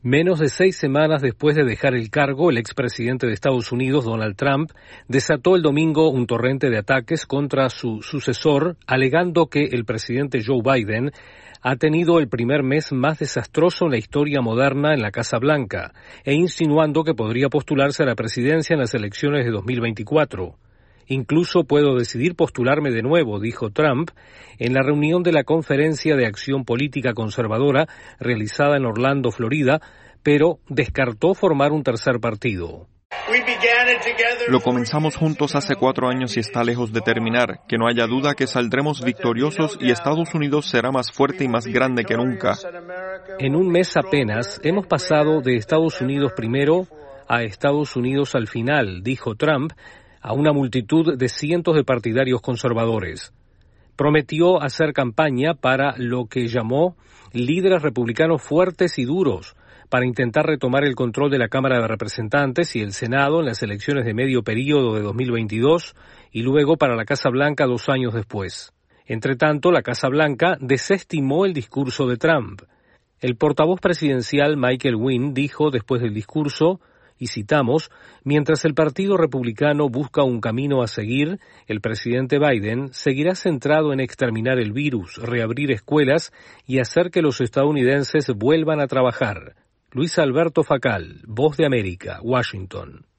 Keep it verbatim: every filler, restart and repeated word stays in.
Menos de seis semanas después de dejar el cargo, el expresidente de Estados Unidos, Donald Trump, desató el domingo un torrente de ataques contra su sucesor, alegando que el presidente Joe Biden ha tenido el primer mes más desastroso en la historia moderna en la Casa Blanca, e insinuando que podría postularse a la presidencia en las elecciones de dos mil veinticuatro. Incluso puedo decidir postularme de nuevo, dijo Trump, en la reunión de la Conferencia de Acción Política Conservadora realizada en Orlando, Florida, pero descartó formar un tercer partido. Lo comenzamos juntos hace cuatro años y está lejos de terminar. Que no haya duda que saldremos victoriosos y Estados Unidos será más fuerte y más grande que nunca. En un mes apenas hemos pasado de Estados Unidos primero a Estados Unidos al final, dijo Trump, a una multitud de cientos de partidarios conservadores. Prometió hacer campaña para lo que llamó líderes republicanos fuertes y duros para intentar retomar el control de la Cámara de Representantes y el Senado en las elecciones de medio período de dos mil veintidós y luego para la Casa Blanca dos años después. Entretanto, la Casa Blanca desestimó el discurso de Trump. El portavoz presidencial Michael Wynn dijo después del discurso, y citamos, mientras el Partido Republicano busca un camino a seguir, el presidente Biden seguirá centrado en exterminar el virus, reabrir escuelas y hacer que los estadounidenses vuelvan a trabajar. Luis Alberto Facal, Voz de América, Washington.